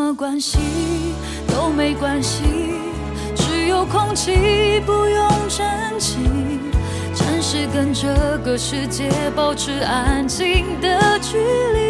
么关系都没关系，只有空气不用珍惜，暂时跟这个世界保持安静的距离。